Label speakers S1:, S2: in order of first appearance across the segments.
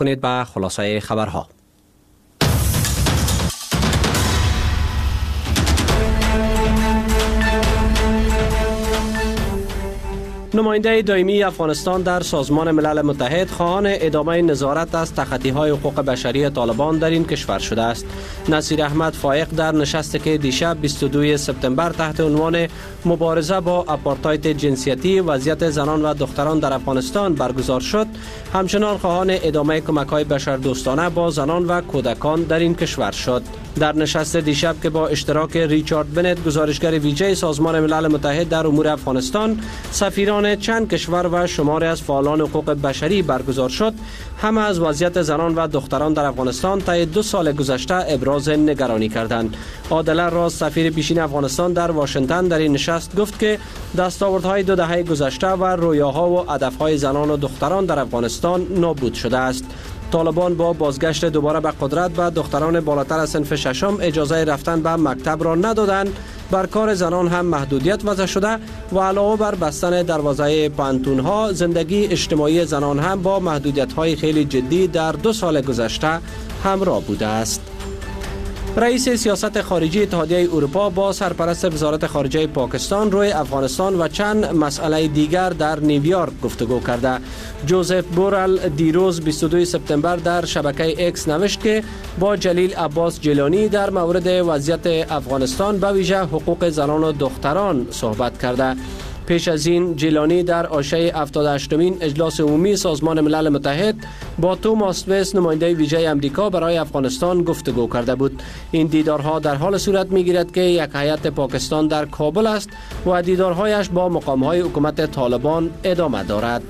S1: کنید به خلاصه خبرها. نماینده دائمی افغانستان در سازمان ملل متحد خواهان ادامه نظارت از تخطی‌های حقوق بشری طالبان در این کشور شده است. نصیر احمد فائق در نشستی که دیشب 22 سپتامبر تحت عنوان مبارزه با آپارتاید جنسیتی وضعیت زنان و دختران در افغانستان برگزار شد، همچنان خواهان ادامه کمک‌های بشردوستانه با زنان و کودکان در این کشور شد. در نشست دیشب که با اشتراک ریچارد بنت گزارشگر ویژه سازمان ملل متحد در امور افغانستان، سفیران چند کشور و شماری از فعالان حقوق بشری برگزار شد، همه از وضعیت زنان و دختران در افغانستان طی 2 سال گذشته ابراز نگرانی کردند. عادل راز سفیر پیشین افغانستان در واشنگتن در این نشست گفت که دستاوردهای 2 دهه گذشته و رویاها و هدفهای زنان و دختران در افغانستان نابود شده است. طالبان با بازگشت دوباره به قدرت و دختران بالاتر از صنف ششم اجازه رفتن به مکتب را ندادند، بر کار زنان هم محدودیت وضع شده و علاوه بر بستن دروازه پانتون‌ها، زندگی اجتماعی زنان هم با محدودیت‌های خیلی جدی در 2 سال گذشته همراه بوده است. رئیس سیاست خارجی اتحادیه اروپا با سرپرست وزارت خارجه پاکستان روی افغانستان و چند مسئله دیگر در نیویورک گفتگو کرده. جوزف بورل دیروز 22 سپتامبر در شبکه اکس نوشت که با جلیل عباس جیلانی در مورد وضعیت افغانستان به ویژه حقوق زنان و دختران صحبت کرده. پیش از این جیلانی در عرصه 78مین اجلاس عمومی سازمان ملل متحد با توماس ویس نماینده ویژه امریکا برای افغانستان گفتگو کرده بود. این دیدارها در حال صورت می‌گیرد که یک هیئت پاکستان در کابل است و دیدارهایش با مقام‌های حکومت طالبان ادامه دارد.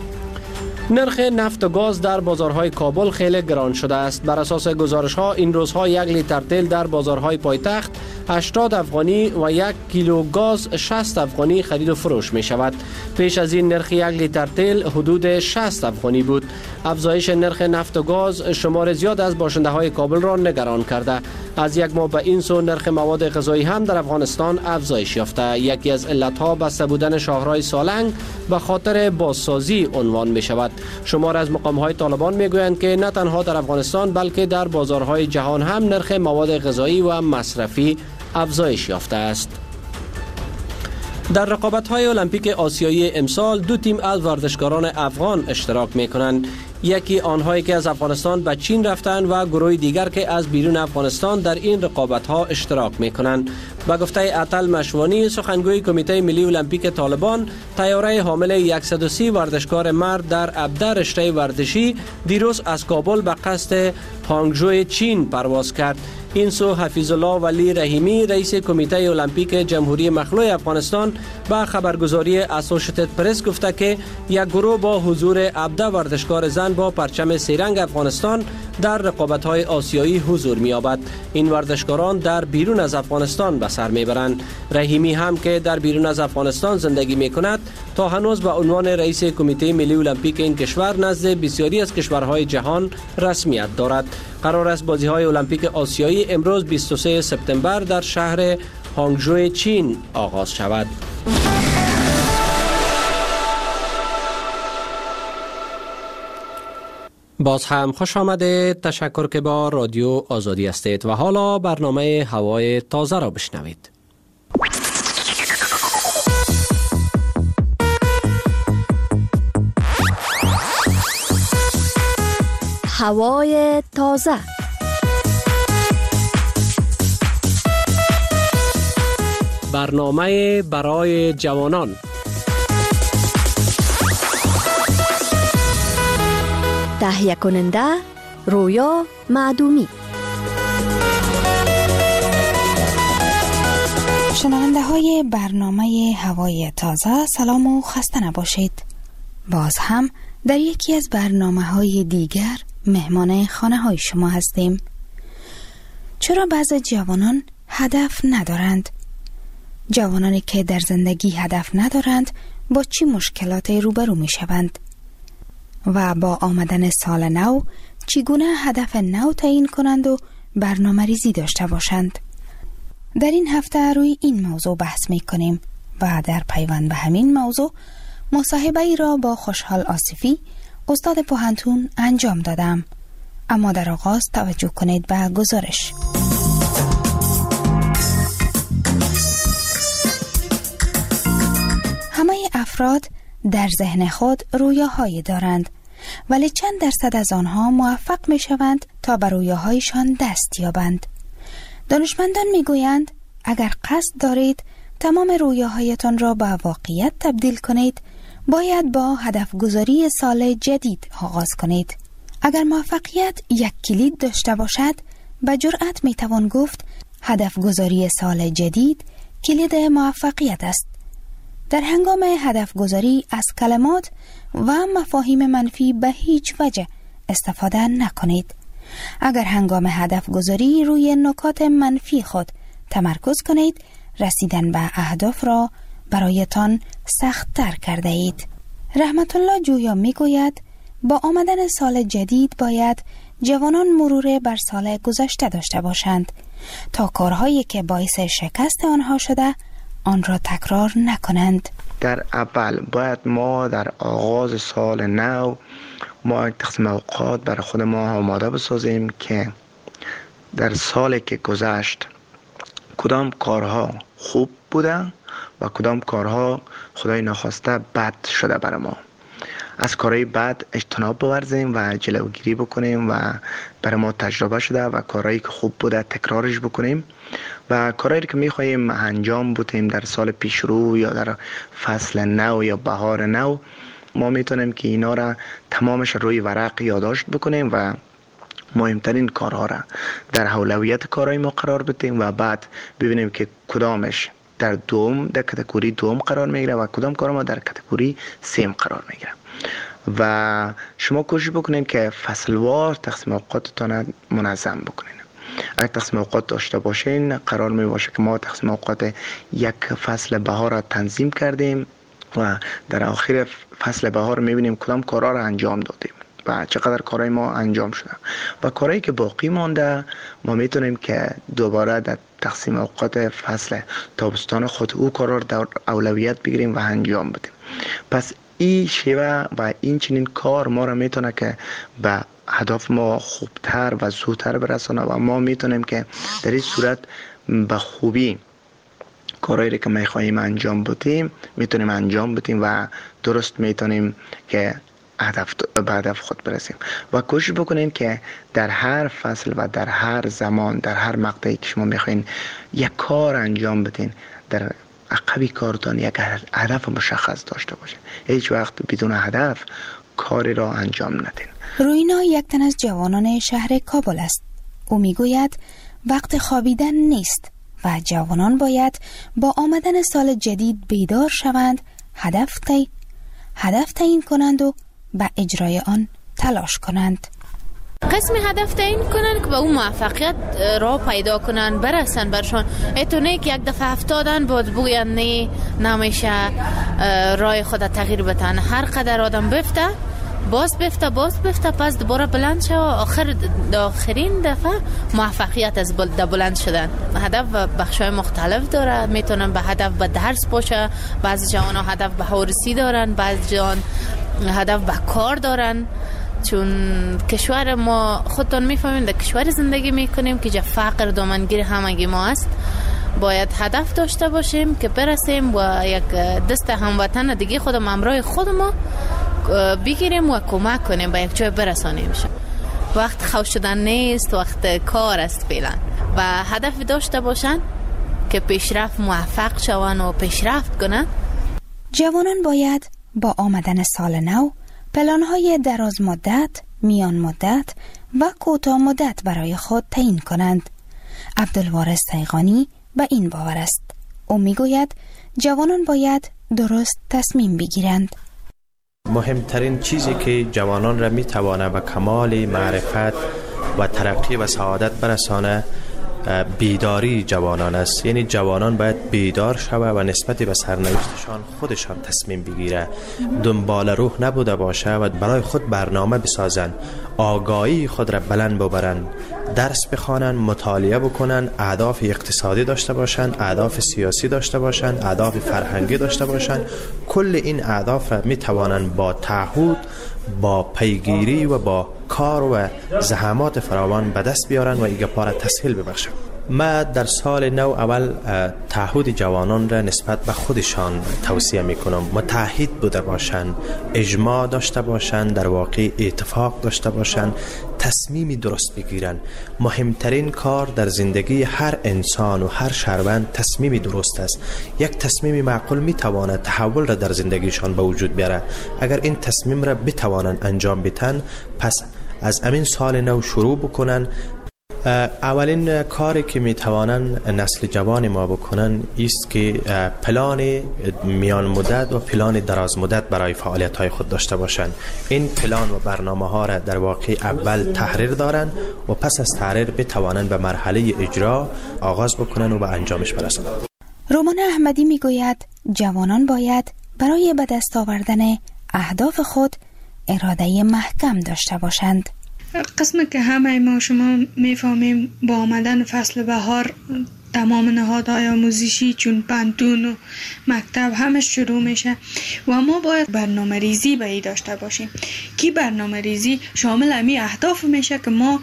S1: نرخ نفت و گاز در بازارهای کابل خیلی گران شده است. بر اساس گزارش‌ها این روزها 1 لیتر تیل در بازارهای پایتخت 80 افغانی و 1 کیلو گاز 60 افغانی خرید و فروش می شود. پیش از این نرخ 1 لیتر تیل حدود 60 افغانی بود. افزایش نرخ نفت و گاز شمار زیاد از باشنده های کابل را نگران کرده. از یک ماه به این سو نرخ مواد غذایی هم در افغانستان افزایش یافته. یکی از علتها بسته بودن شاهراه سالنگ به خاطر بازسازی عنوان می شود. شمار از مقام‌های طالبان میگویند که نه تنها در افغانستان بلکه در بازارهای جهان هم نرخ مواد غذایی و مصرفی افزایش یافته است. در رقابت‌های المپیک آسیایی امسال 2 تیم از ورزشکاران افغان اشتراک می‌کنند. یکی آنهایی که از افغانستان به چین رفتند و گروه دیگر که از بیرون افغانستان در این رقابت‌ها اشتراک می‌کنند. به گفته عطل مشوانی سخنگوی کمیته ملی المپیک طالبان، طیاره حامل 130 ورزشکار مرد در 17 رشته ورزشی دیروز از کابل به قصد هانگژو چین پرواز کرد. این سو حفیظ الله ولی رحیمی رئیس کمیته المپیک جمهوری مخلوع افغانستان به خبرگزاری اسوشیتد پرس گفته که یک گروه با حضور 17 ورزشکار زن با پرچم سه‌رنگ افغانستان در رقابت‌های آسیایی حضور می‌یابد. این ورزشکاران در بیرون از افغانستان به سر می‌برند. رحیمی هم که در بیرون از افغانستان زندگی می‌کند تا هنوز به عنوان رئیس کمیته ملی المپیک این کشور نزد بسیاری از کشورهای جهان رسمیت دارد. قرار است بازی‌های المپیک آسیایی امروز 23 سپتامبر در شهر هانگژو چین آغاز شود. باز هم خوش آمده. تشکر که با رادیو آزادی هستید و حالا برنامه هوای تازه را بشنوید.
S2: هوای تازه.
S1: برنامه برای جوانان.
S2: تهیه کننده رویا معدومی.
S3: شنونده های برنامه هوای تازه سلام و خسته نباشید. باز هم در یکی از برنامه های دیگر مهمان خانه های شما هستیم. چرا بعضی جوانان هدف ندارند؟ جوانانی که در زندگی هدف ندارند با چه مشکلاتی روبرو می شوند؟ و با آمدن سال نو چگونه هدف نو تعیین کنند و برنامه ریزی داشته باشند؟ در این هفته روی این موضوع بحث می کنیم و در پیوند به همین موضوع مصاحبه ای را با خوشحال آصفی استاد پوهنتون انجام دادم. اما در آغاز توجه کنید به گزارش. همه افراد در ذهن خود رویاهایی دارند، ولی چند درصد از آنها موفق می شوند تا بر رویاهایشان دست یابند. دانشمندان می گویند اگر قصد دارید تمام رویاهایتان را به واقعیت تبدیل کنید، باید با هدف گذاری سال جدید آغاز کنید. اگر موفقیت یک کلید داشته باشد، به جرأت می توان گفت هدف گذاری سال جدید کلید موفقیت است. در هنگام هدف گذاری از کلمات و مفاهیم منفی به هیچ وجه استفاده نکنید. اگر هنگام هدف گذاری روی نکات منفی خود تمرکز کنید، رسیدن به اهداف را برایتان سخت تر کرده اید. رحمت الله جویا می گوید با آمدن سال جدید باید جوانان مرور بر سال گذشته داشته باشند تا کارهایی که باعث شکست آنها شده آن را تکرار نکنند.
S4: در اول باید ما در آغاز سال نو ما تقسیم اوقات برای خود ما آماده بسازیم که در سالی که گذشت کدام کارها خوب بودن و کدام کارها خدای ناخواسته بد شده برای ما. از کارهای بد اجتناب بورزیم و جلوگیری بکنیم و برای ما تجربه شده و کارهایی که خوب بوده تکرارش بکنیم و کارهایی که میخواییم انجام بدیم در سال پیش رو یا در فصل نو یا بهار نو، ما میتونیم که اینا را تمامش روی ورق یادداشت بکنیم و مهمترین کارها را در اولویت کارهای ما قرار بدیم و بعد ببینیم که کدامش در کاتگوری دوم قرار میگیره و کدام کار ما در کاتگوری سیم قرار میگیره. و شما کوشش بکنین که فصلوار تقسیم اوقاتتان منظم بکنین. اگر تقسیم اوقات داشته باشین قرار می باشه که ما تقسیم اوقات یک فصل بهار را تنظیم کردیم و در آخر فصل بهار میبینیم کدام کارها را انجام دادیم و چقدر کارهای ما انجام شده و کارهایی که باقی مانده ما میتونیم که دوباره در تقسیم اوقات فصل تابستان خود او کارها را در اولویت بگیریم و انجام بدیم. پس این شیوه و این چنین کار ما را میتونه که به هدف ما خوبتر و زودتر برسانه و ما میتونیم که در این صورت به خوبی کارهایی که میخواهیم انجام بدیم میتونیم انجام بدیم و درست میتونیم که به هدف خود برسیم. و کوشش بکنین که در هر فصل و در هر زمان در هر مقطعی که شما میخواین یک کار انجام بدین، در عقبی کارتان یک هدف مشخص داشته باشه. هیچ وقت بدون هدف کاری را انجام ندین.
S3: روینا یک تن از جوانان شهر کابل است. او میگوید وقت خوابیدن نیست و جوانان باید با آمدن سال جدید بیدار شوند، هدف تعیین کنند و به اجرای آن تلاش کنند.
S5: قسم هدف تعیین کنن که به اون موفقیت را پیدا کنن، برسن برشان. ایتونه که یک دفعه افتادن بود بگوین نه نمیشه راه خود تغییر بتن. هر قدر آدم باز بفته پس دوباره بلند شه و آخرین دفعه موفقیت از بلند شدن. هدف بخشای مختلف داره. میتونن به هدف به درس باشه، بعضی جوان ها هدف به هورسی دارن، بعضی جوان هدف به کار دارن. چون کشور ما خودتون میفهمین در کشور زندگی میکنیم که جا فقر دامنگیر همگی ما است. باید هدف داشته باشیم که برسیم و یک دست هموطن دیگه خودم همراه خودمو بگیریم و کمک کنیم به یک جای برسانیم. وقت خوش شدن نیست، وقت کار است فعلا. و هدف داشته باشن که پیشرفت موفق شون و پیشرفت کنن.
S3: جوانان باید با آمدن سال نو پلان‌های دراز مدت، میان مدت و کوتاه مدت برای خود تعیین کنند. عبدالوارث تیغانی به این باور است. او میگوید جوانان باید درست تصمیم بگیرند.
S6: مهمترین چیزی که جوانان را میتوانه به کمال معرفت و ترقی و سعادت برسانه بیداری جوانان است. یعنی جوانان باید بیدار شوه و نسبت به سرنوشتشان خودشان تصمیم بگیره، دنبال روح نبوده باشه و برای خود برنامه بسازن، آگاهی خود را بلند ببرن، درس بخوانن، مطالعه بکنن، اهداف اقتصادی داشته باشن، اهداف سیاسی داشته باشن، اهداف فرهنگی داشته باشن. کل این اهداف را می توانن با تعهد با پیگیری و با کار و زحمات فراوان به دست بیارن و ایگه پاره تسهیل ببخشن. ما در سال نو اول تعهد جوانان را نسبت به خودشان توصیه میکنم. متحد بوده باشند، اجماع داشته باشند، در واقع اتفاق داشته باشند، تصمیمی درست بگیرن. مهمترین کار در زندگی هر انسان و هر شهروند تصمیمی درست است. یک تصمیم معقول میتواند تحول را در زندگیشان به وجود بیاره. اگر این تصمیم را بتوانند انجام بدن، پس از امین سال نو شروع بکنن. اولین کاری که میتوانن نسل جوان ما بکنن است که پلان میان مدت و پلان دراز مدت برای فعالیت های خود داشته باشند. این پلان و برنامه ها را در واقع اول تحریر دارن و پس از تحریر بتوانن به مرحله اجرا آغاز بکنن و به انجامش برسند.
S3: رومان احمدی میگوید جوانان باید برای به دست آوردن اهداف خود اراده محکم داشته باشند.
S7: قسمی که همه ما شما میفهمیم با آمدن فصل بهار تمام نهادهای آموزشی چون پانتون و مکتب همه شروع میشه و ما باید برنامه ریزی به ای داشته باشیم که برنامه ریزی شامل امی اهداف میشه که ما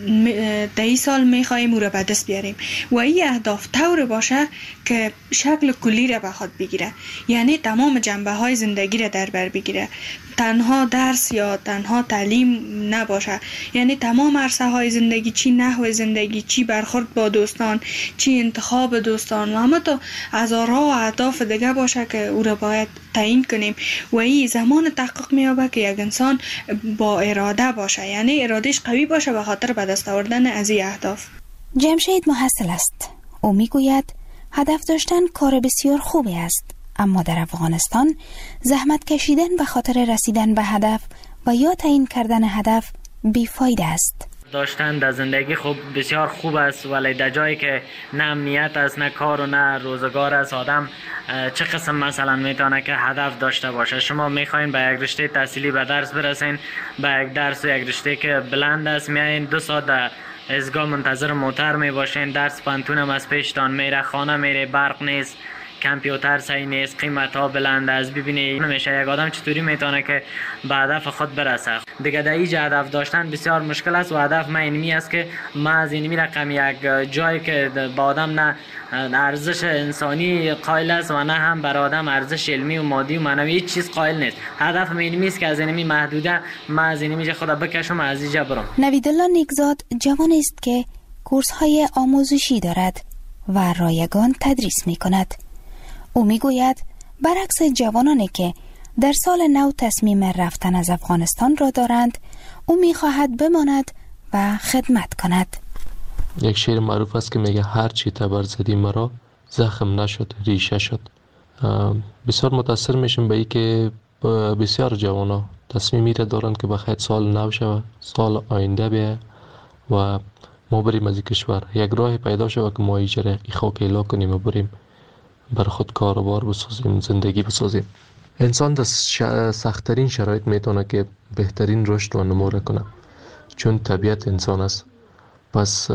S7: در این سال میخواییم او را به دست بیاریم و این اهداف طور باشه که شکل کلی را به خود بگیره، یعنی تمام جنبه های زندگی را در بر بگیره، تنها درس یا تنها تعلیم نباشه، یعنی تمام عرصه های زندگی، چی نحو زندگی، چی برخورد با دوستان، چی انتخاب دوستان و همه تا هزارها و اهداف دیگه باشه که او را باید تعیین کنیم و این زمان تحقق میابه که یک انسان با اراده باشه، یعنی ارادهش قوی باشه به خاطر به دست آوردن از این اهداف.
S3: جمشید محصل است. او میگوید هدف داشتن کار بسیار خوبی است، اما در افغانستان زحمت کشیدن به خاطر رسیدن به هدف و یا تعیین کردن هدف بیفایده است.
S8: داشتن در زندگی خوب بسیار خوب است، ولی در جایی که نه امنیت است، نه کار و نه روزگار است، آدم چه قسم مثلا میتونه که هدف داشته باشه؟ شما میخواین به یک رشته تحصیلی به درس برسین، به یک درس و یک رشته که بلند است میایین 2 ساعت در ایستگاه منتظر موتر میباشین، درس پانتون هم از پیشتان میره، خانه میره، برق نیست، کامپیوتر صحیح نیست، قیمت ها بلند است. ببینید نمیشه یک آدم چطوری میتونه که به هدف خود برسه. دیگه در اینجا هدف داشتن بسیار مشکل است و هدف من اینمی است که ما از اینمی رقم یک جایی که با آدم نه ارزش انسانی قائل است و نه هم بر آدم ارزش علمی و مادی و معنوی هیچ چیز قائل نیست. هدف من اینمی است که از اینمی محدوده ما از اینمی خود بکشم از اینجا برم.
S3: نویدالله نیکزاد جوان است که کورس های آموزشی دارد و رایگان تدریس می کند. او میگوید برعکس جوانانی که در سال نو تصمیم رفتن از افغانستان را دارند، او میخواهد بماند و خدمت کند.
S9: یک شعر معروف است که میگه هر چی تبر زدی مرا زخم نشد ریشه شد. بسیار متاثر میشم به این که بسیار جوانا تصمیمی را دارند که بخاطر سال نو شود، سال آینده بیه و ما بریم از کشور، یک راه پیدا شود که ما ایجره خاک ایلا کنیم و بریم بر خود کاروبار بسازیم، زندگی بسازیم. انسان در سخت‌ترین شرایط میتونه که بهترین رشد و نمو کنه، چون طبیعت انسان است. پس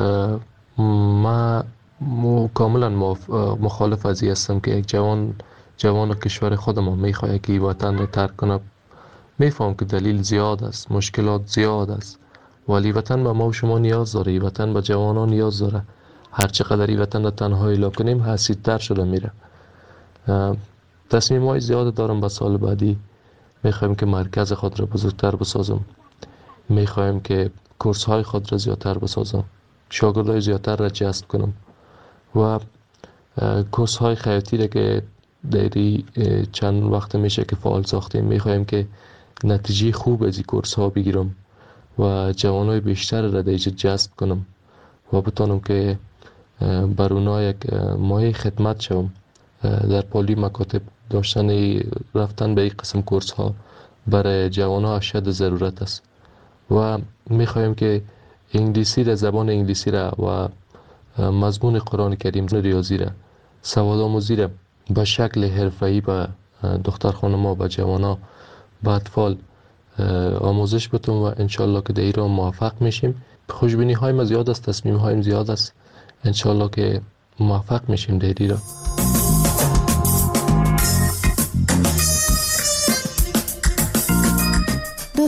S9: ما کاملا مخالف از این هستم که یک جوان کشور خودمان میخواد که وطن را ترک کنه. میفهم که دلیل زیاد است، مشکلات زیاد است، ولی وطن به ما و شما نیاز داره، وطن به جوانان نیاز داره. هر چقدر این وطن را تنهایی لا کنیم حسیدتر شده میره. تصمیم های زیاد دارم به سال بعدی. میخوایم که مرکز خود را بزرگتر بسازم، میخوایم که کورس های خود را زیادتر بسازم، شاگردای زیادتر را جذب کنم و کورس های خیاطی را که دیری چند وقت میشه که فعال ساختیم، میخوایم که نتیجه خوب از این کورس ها بگیرم و جوانای بیشتر را دیجا جذب کنم و بتانم که بر اونا یک مایه خدمت شوم. در پالی مکاتب داشتن رفتن به این قسم کورس ها برای جوان ها اشد ضرورت است و میخوایم که انگلیسی را، زبان انگلیسی را و مضمون قرآن کریم، ریاضی را، سواد آموزی را به شکل حرفه‌ای به دختر خانم‌ها و جوان ها به اطفال آموزش بتون و انشالله که در ایران موفق میشیم. خوشبینی هایم زیاد است، تصمیم هایم زیاد است، انشالله که موفق میشیم در ایران.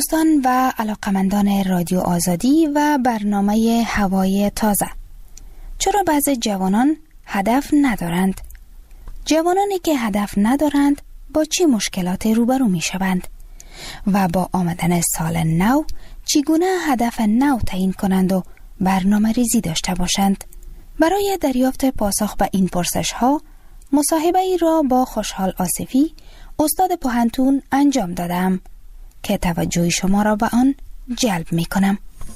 S3: دوستان و علاقمندان رادیو آزادی و برنامه هوای تازه، چرا بعضی جوانان هدف ندارند؟ جوانانی که هدف ندارند با چه مشکلاتی روبرو می شوند؟ و با آمدن سال نو چگونه هدف نو تعیین کنند و برنامه ریزی داشته باشند؟ برای دریافت پاسخ به این پرسش ها مصاحبه ای را با خوشحال آصفی استاد پوهنتون انجام دادم که توجه شما را به آن جلب می کنم.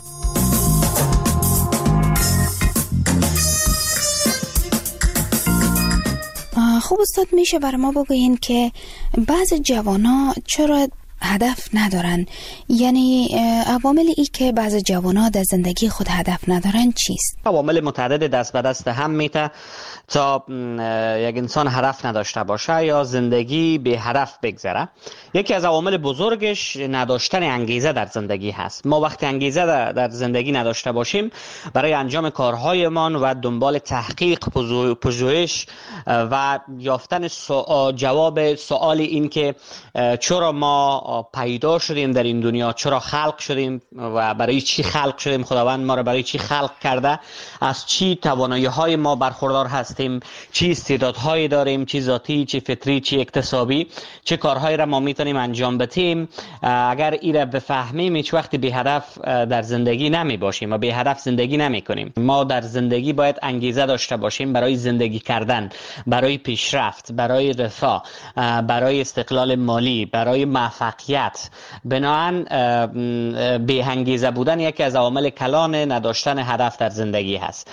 S3: خوب استاد، میشه برای ما بگوین که بعض جوانا چرا هدف ندارن؟ یعنی عوامل ای که بعض جوانا در زندگی خود هدف ندارن چیست؟
S10: عوامل متعدد دست به دست هم میته تا یک انسان هدف نداشته باشه یا زندگی به هدف بگذره. یکی از عوامل بزرگش نداشتن انگیزه در زندگی هست. ما وقتی انگیزه در زندگی نداشته باشیم برای انجام کارهایمان و دنبال تحقیق، پژوهش و یافتن جواب سوال این که چرا ما پیدا شدیم در این دنیا، چرا خلق شدیم و برای چی خلق شدیم، خداوند ما را برای چی خلق کرده، از چی توانایی‌های ما برخوردار هستیم، چی استعدادهایی داریم، چی ذاتی، چی فطری، چی اکتسابی، چه کارهایی را ما میتونیم انجام بدیم. اگر این را بفهمیم هیچ وقت بی هدف در زندگی نمی باشیم و بی هدف زندگی نمی کنیم. ما در زندگی باید انگیزه داشته باشیم برای زندگی کردن، برای پیشرفت، برای رفاه، برای استقلال مالی، برای موفقیت. بنابراین بی انگیزه بودن یکی از عوامل کلان نداشتن هدف در زندگی هست.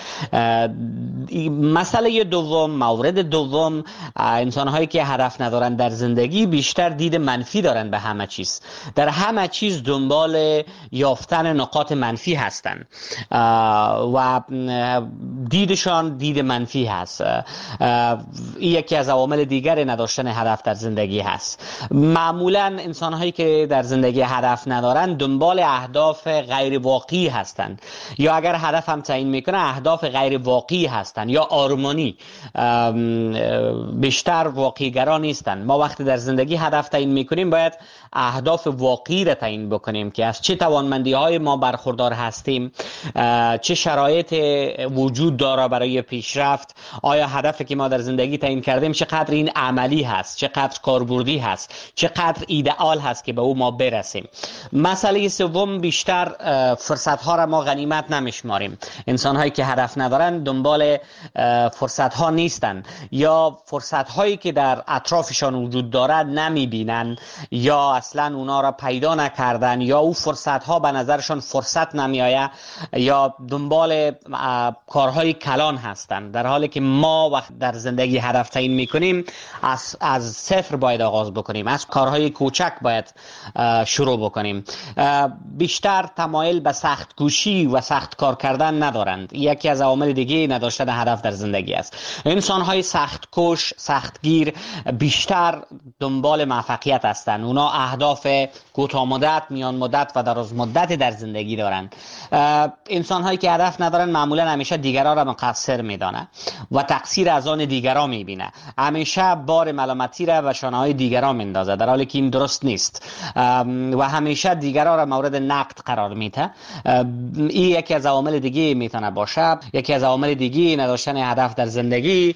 S10: مسئله دوم، مورد دوم، انسان هایی که هدف ندارن در زندگی بیشتر دید منفی دارن به همه چیز. در همه چیز دنبال یافتن نقاط منفی هستن و دیدشان دید منفی هست. این یکی از عوامل دیگر نداشتن هدف در زندگی هست. معمولا انسان هایی که در زندگی هدف ندارن دنبال اهداف غیر واقعی هستن، یا اگر هدف هم تعیین میکنه اهداف غیر واقعی هستن یا آرمانی، بیشتر واقعی گرا نیستن. ما وقتی در زندگی هدف تعیین میکنیم باید اهداف واقعی را تعیین بکنیم که از چه توانمندی های ما برخوردار هستیم، چه شرایط وجود داره برای پیشرفت، آیا هدفی که ما در زندگی تعیین کردیم چقدر این عملی هست، چقدر کاربردی هست، چقدر ایدئال هست که به او ما برسیم. مسئله سوم، بیشتر فرصت ها را ما غنیمت نمیشماریم. انسان هایی که هدف ندارن دنبال فرصت ها نیستن یا فرصت هایی که در اطرافشان وجود دارد نمیبینن یا اصلا اونا را پیدا نکردن یا او فرصت ها به نظرشان فرصت نمیآید یا دنبال کارهای کلان هستن، در حالی که ما وقت در زندگی هدف تعیین میکنیم از صفر باید آغاز بکنیم، از کارهای کوچک باید شروع بکنیم. بیشتر تمایل به سخت کوشی و سخت کار کردن ندارند. یکی از عوامل دیگه نداشتن هدف در زندگی است. انسان های سخت کوش، سختگیر بیشتر دنبال موفقیت هستند. اونا اهداف کوتاه مدت، میان مدت و دراز مدت در زندگی دارند. انسان هایی که هدف ندارن معمولا همیشه دیگران را مقصر میدانه و تقصیر از آن دیگران میبینه. همیشه بار ملامتی را به شانه های دیگران میندازه، در حالی که این درست نیست و همیشه دیگران را مورد نقد قرار میده. این یکی از عوامل دیگه میتونه باشه. یکی از عوامل دیگه نداشتن هدف در زندگی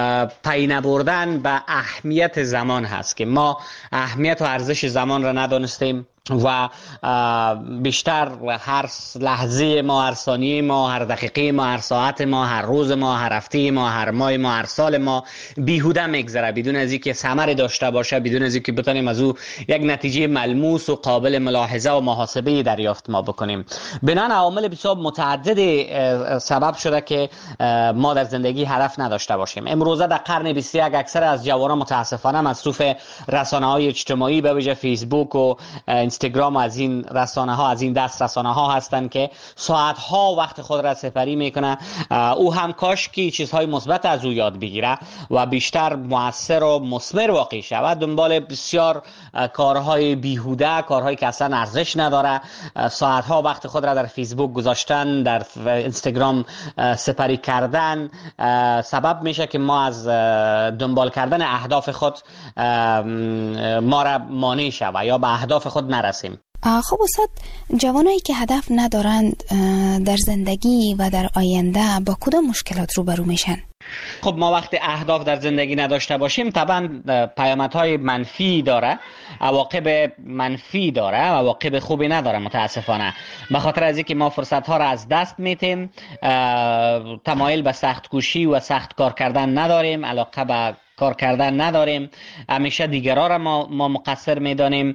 S10: پی نبردن به اهمیت زمان هست که ما اهمیت و ارزش زمان را ندانستیم و بیشتر هر لحظه ما، هر ثانیه ما، هر دقیقه ما، هر ساعت ما، هر روز ما، هر هفته ما، هر ماه ما، هر سال ما بیهوده میگذره بدون از اینکه ثمری داشته باشه، بدون از اینکه بتونیم از او یک نتیجه ملموس و قابل ملاحظه و محاسبه دریافت ما بکنیم. بنابراین عوامل بسیار متعدد سبب شده که ما در زندگی هدف نداشته باشیم. امروزه در قرن 21 اکثر از جوانان متاسفانه مصروف رسانه‌های اجتماعی به ویژه فیسبوک و اینستاگرام و از این رسانه ها، از این دست رسانه ها هستند که ساعت ها وقت خود را سپری میکنه. او هم کاش که چیزهای مثبت از او یاد بگیره و بیشتر مؤثر و مثمر واقع شود. دنبال بسیار کارهای بیهوده، کارهایی که اصلا ارزش نداره، ساعت ها وقت خود را در فیسبوک گذاشتن، در اینستاگرام سپری کردن سبب میشه که ما از دنبال کردن اهداف خود ما را مانع شود یا به اهداف خود نرسیم.
S3: خب استاد، جوانایی که هدف ندارند در زندگی و در آینده با کدام مشکلات روبرو میشن؟
S10: خب ما وقتی اهداف در زندگی نداشته باشیم طبعا پیامدهای منفی داره، عواقب منفی داره، عواقب خوبی نداره متاسفانه. به خاطر از اینکه ما فرصت ها را از دست میتیم، تمایل به سخت کوشی و سخت کار کردن نداریم، علاقه به کار کردن نداریم، همیشه دیگرها را ما مقصر میدانیم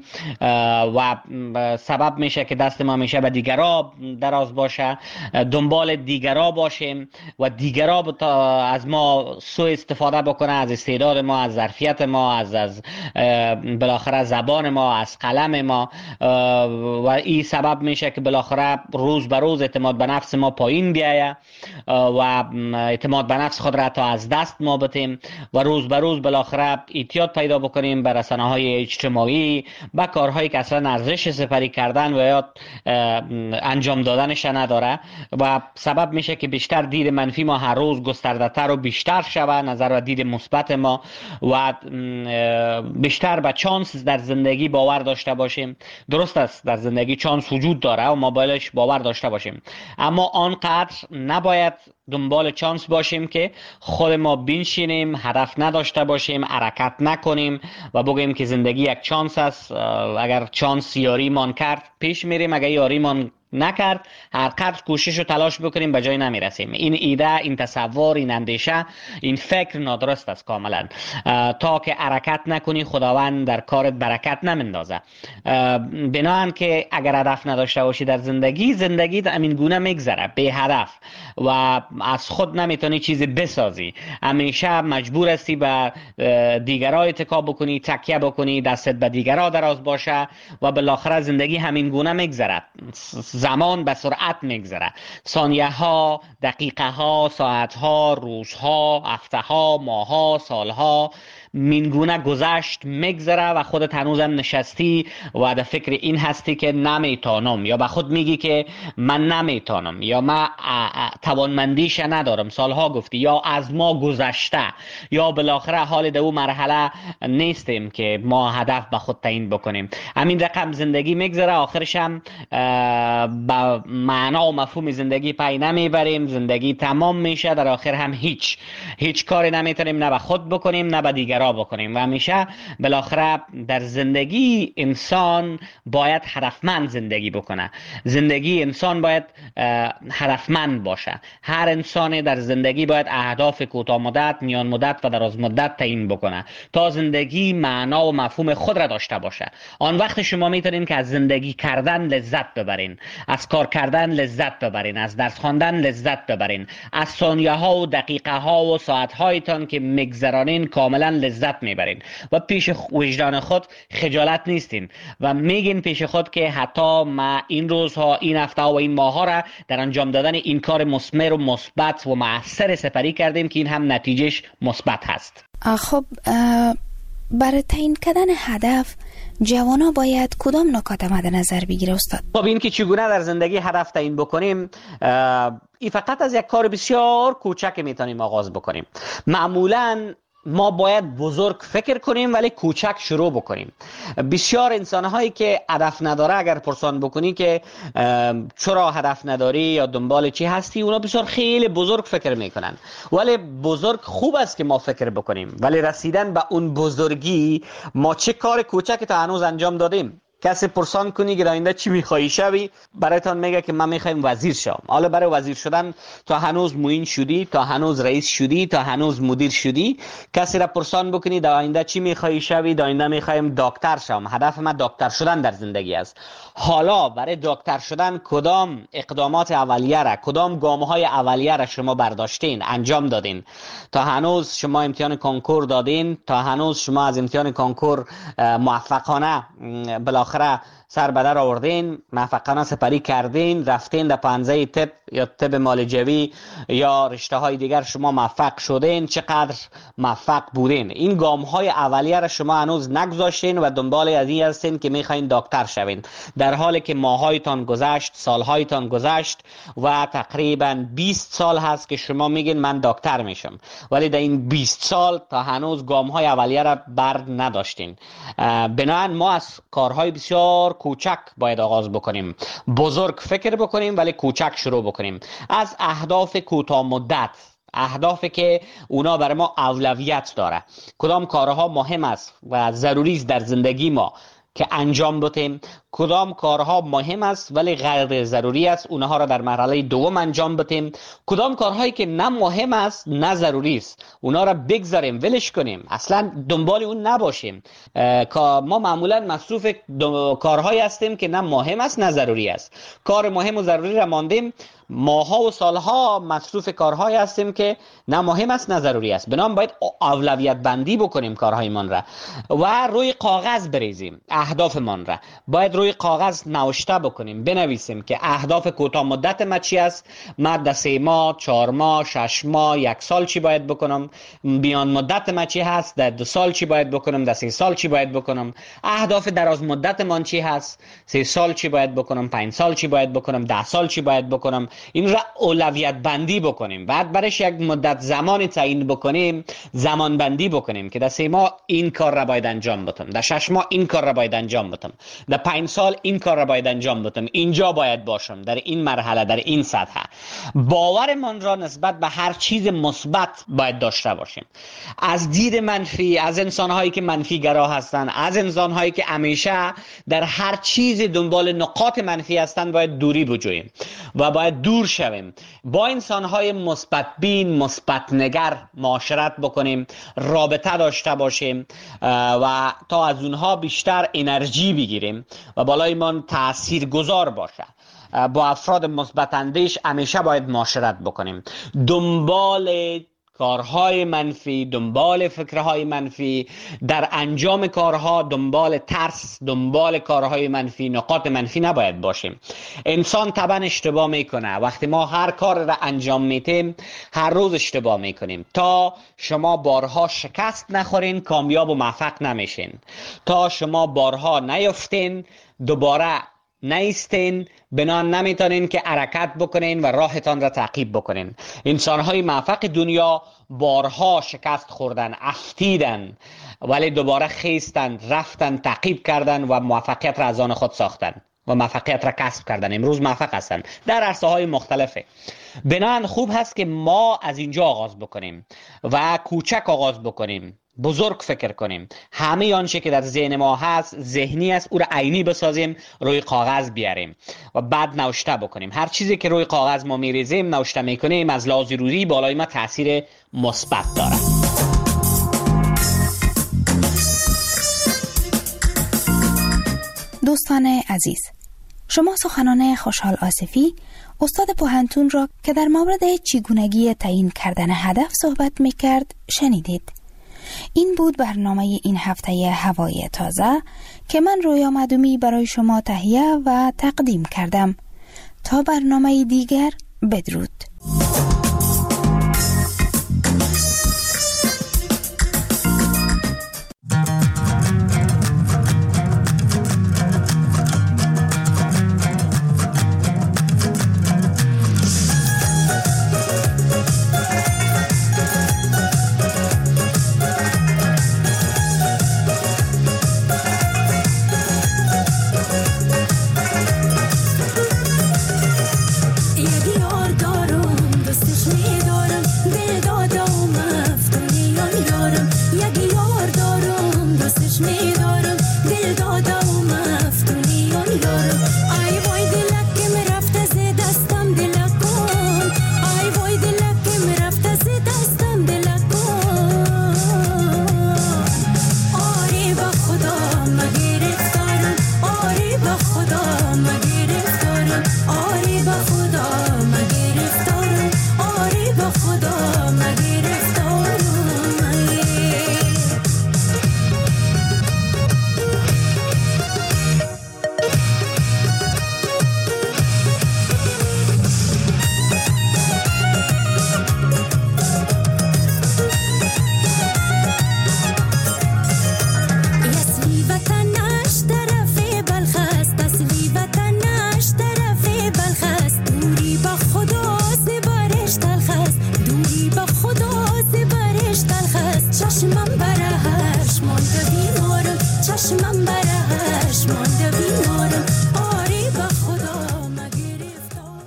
S10: و سبب میشه که دست ما همیشه به دیگرها دراز باشه، دنبال دیگرها باشیم و دیگرها از ما سوء استفاده بکنه، از استعداد ما، از ظرفیت ما، از بالاخره زبان ما، از قلم ما، و این سبب میشه که بالاخره روز به روز اعتماد به نفس ما پایین بیایه و اعتماد به نفس خود را تا از دست ما بدیم و روز به روز بالاخره اعتیاد پیدا بکنیم به رسانه‌های اجتماعی، به کارهایی که اصلا ارزش سپری کردن و یا انجام دادنش نداره و سبب میشه که بیشتر دید منفی ما هر روز گسترده‌تر و بیشتر شود، نظر و دید مثبت ما و بیشتر به چانس در زندگی باور داشته باشیم. درست است در زندگی چانس وجود داره و ما بایدش باور داشته باشیم، اما آنقدر نباید دنبال چانس باشیم که خود ما بنشینیم، هدف نداشته باشیم، حرکت نکنیم و بگیم که زندگی یک چانس است، اگر چانس یاریمان کرد پیش میریم، اگر یاریمان نکرد هر قدر کوشش و تلاش بکنیم به جای نمیرسیم. این ایده، این تصور، این اندیشه، این فکر نادرست است کاملا. تا که حرکت نکنی خداوند در کارت برکت نمیندازه. بنابراین که اگر هدف نداشته باشی در زندگی همین گونه میگذره بی هدف و از خود نمیتونی چیزی بسازی، همیشه مجبور هستی به دیگرها اتکا بکنی، تکیه بکنی، دستت به دیگرها دراز باشه و بالاخره زندگی همین گونه میگذره. زمان به سرعت میگذره، ثانیه ها، دقیقه ها، ساعت ها، روزها، هفته ها، ماه ها، سال ها مینگونه گذشت میگذره و خودت هنوزم نشستی و در فکر این هستی که نمیتونم، یا به خود میگی که من نمیتونم، یا من توانمندیش ندارم، سالها گفتی، یا از ما گذشته، یا بالاخره حال در اون مرحله نیستیم که ما هدف به خود تعیین بکنیم. همین رقم زندگی میگذره، آخرش هم با معنا و مفهوم زندگی پی نمیبریم، زندگی تمام میشه، در آخر هم هیچ کاری نمیتونیم نه به خود بکنیم نه به دیگر بکنیم و همیشه بالاخره در زندگی انسان باید هدفمند زندگی بکنه. زندگی انسان باید هدفمند باشه. هر انسانی در زندگی باید اهداف کوتاه مدت، میان مدت و دراز مدت تعیین بکنه تا زندگی معنا و مفهوم خود را داشته باشه. آن وقت شما میتونین که از زندگی کردن لذت ببرین، از کار کردن لذت ببرین، از درس خواندن لذت ببرین، از ثانیه ها و دقیقه ها و ساعت هایتان که میگذرانین کاملا لذت میبرین و پیش وجدان خود خجالت نیستین و میگین پیش خود که حتی ما این روزها، این هفته و این ماه ها را در انجام دادن این کار مثمر و مثبت و مؤثر سپری کردیم که این هم نتیجهش مثبت هست.
S3: خب برای تعیین کردن هدف جوانا باید کدام نکات مد نظر بگیره استاد؟
S10: خب این که چگونه در زندگی هدف تعیین بکنیم، این فقط از یک کار بسیار کوچک میتونیم آغاز بکنیم. معمولاً ما باید بزرگ فکر کنیم ولی کوچک شروع بکنیم. بسیار انسان‌هایی که هدف نداره اگر پرسان بکنی که چرا هدف نداری یا دنبال چی هستی، اونا بسیار خیلی بزرگ فکر میکنن. ولی بزرگ خوب است که ما فکر بکنیم، ولی رسیدن به اون بزرگی ما چه کار کوچکی تا هنوز انجام دادیم؟ کسی پرسان کنی که در آینده چی میخوایی شوی، برایتان میگه که من میخوایم وزیر شم. حالا برای وزیر شدن تا هنوز معین شدی، تا هنوز رئیس شدی، تا هنوز مدیر شدی. کسی را پرسان بکنی در آینده چی میخوایی شوی، در آینده میخوایم دکتر شم، هدف من دکتر شدن در زندگی است. حالا برای دکتر شدن کدام اقدامات اولیه را، کدام گام‌های اولیه را شما برداشتین، انجام دادین؟ تا هنوز شما امتحان کنکور دادین، تا هنوز شما از امتحان کنکور موفقانه بالاخره سر به در آوردین، موفقانه سپری کردین، رفتین در پانزه طب یا طب معالجوی یا رشته های دیگر شما موفق شدین، چقدر موفق بودین؟ این گام های اولیه را شما هنوز نگذاشتین و دنبال از این هستین که میخواین دکتر شوین، در حالی که ماهایتان گذشت، سالهایتان گذشت و تقریبا 20 سال هست که شما میگین من دکتر میشم، ولی در این 20 سال تا هنوز گام های اولیه را بر نداشتین. بنابراین ما از کارهای بسیار کوچک باید آغاز بکنیم. بزرگ فکر بکنیم ولی کوچک شروع بکنیم. از اهداف کوتاه مدت، اهدافی که اونا برای ما اولویت داره، کدام کارها مهم است و ضروری است در زندگی ما که انجام بدیم، کدام کارها مهم است ولی غیر ضروری است اونها را در مرحله دوم انجام بدیم، کدام کارهایی که نه مهم است نه ضروری است اونها را بگذاریم، ولش کنیم، اصلا دنبال اون نباشیم. ما معمولا مصروف کارهایی هستیم که نه مهم است نه ضروری است. کار مهم و ضروری را ماندیم، ماها و سالها مصروف کارهایی هستیم که نه مهم است نه ضروری است. بنابراین باید اولویت بندی بکنیم کارهایمان را و روی کاغذ بریزیم. اهدافمان را باید روی کاغذ نوشته بکنیم، بنویسیم که اهداف کوتاه مدت ما چی است، ما در 3 ماه، 4 ماه، 6 ماه، 1 سال چی باید بکنم، میان مدت ما چی هست، در 2 سال چی باید بکنم، در 3 سال چی باید بکنم، اهداف دراز مدت من چی هست، 3 سال چی باید بکنم، 5 سال چی باید بکنم، 10 سال چی باید بکنم. این را اولویت بندی بکنیم. بعد برایش یک مدت زمانی تعیین بکنیم، زمان بندی بکنیم که در 3 ماه این کار را باید انجام بدم، در 6 ماه این کار را باید انجام بدم، در 5 سال این کار را باید انجام بدم، اینجا باید باشم، در این مرحله، در این سطح. باورمان را نسبت به هر چیز مثبت باید داشته باشیم. از دید منفی، از انسان‌هایی که منفی گرا هستند، از انسان‌هایی که همیشه در هر چیز دنبال نقاط منفی هستند باید دوری بجوییم و باید دور شویم. با انسان‌های مثبت بین، مثبت نگر معاشرت بکنیم، رابطه داشته باشیم و تا از اونها بیشتر انرژی بگیریم و بالای من تأثیر گذار باشه. با افراد مثبت اندیش همیشه باید معاشرت بکنیم. دنبال کارهای منفی، دنبال فکرهای منفی، در انجام کارها دنبال ترس، دنبال کارهای منفی، نقاط منفی نباید باشیم. انسان طبعا اشتباه میکنه. وقتی ما هر کار را انجام میتیم هر روز اشتباه میکنیم. تا شما بارها شکست نخورین کامیاب و موفق نمیشین. تا شما بارها نیفتین دوباره نیستین، بنا نمیتونین که حرکت بکنین و راهتان را تعقیب بکنین. انسانهای موفق دنیا بارها شکست خوردن، افتیدن ولی دوباره خیستن، رفتن، تعقیب کردن و موفقیت را از آن خود ساختن و موفقیت را کسب کردن. امروز موفق هستن در عرصه های مختلفه. بنابراین خوب هست که ما از اینجا آغاز بکنیم و کوچک آغاز بکنیم، بزرگ فکر کنیم. همه آنچه که در ذهن ما هست، ذهنی است، او را عینی بسازیم، روی کاغذ بیاریم و بعد نوشته بکنیم. هر چیزی که روی کاغذ ما میریزیم، نوشته میکنیم، از لحاظ روحی بالای ما تاثیر مثبت داره.
S3: دوستان عزیز، شما سخنان خوشحال آصفی، استاد پوهنتون را که در مورد چگونگی تعیین کردن هدف صحبت میکرد شنیدید. این بود برنامه این هفته هوای تازه که من رویا معدومی برای شما تهیه و تقدیم کردم. تا برنامه دیگر، بدرود.
S11: یه دیار دارم دوستش می‌دارم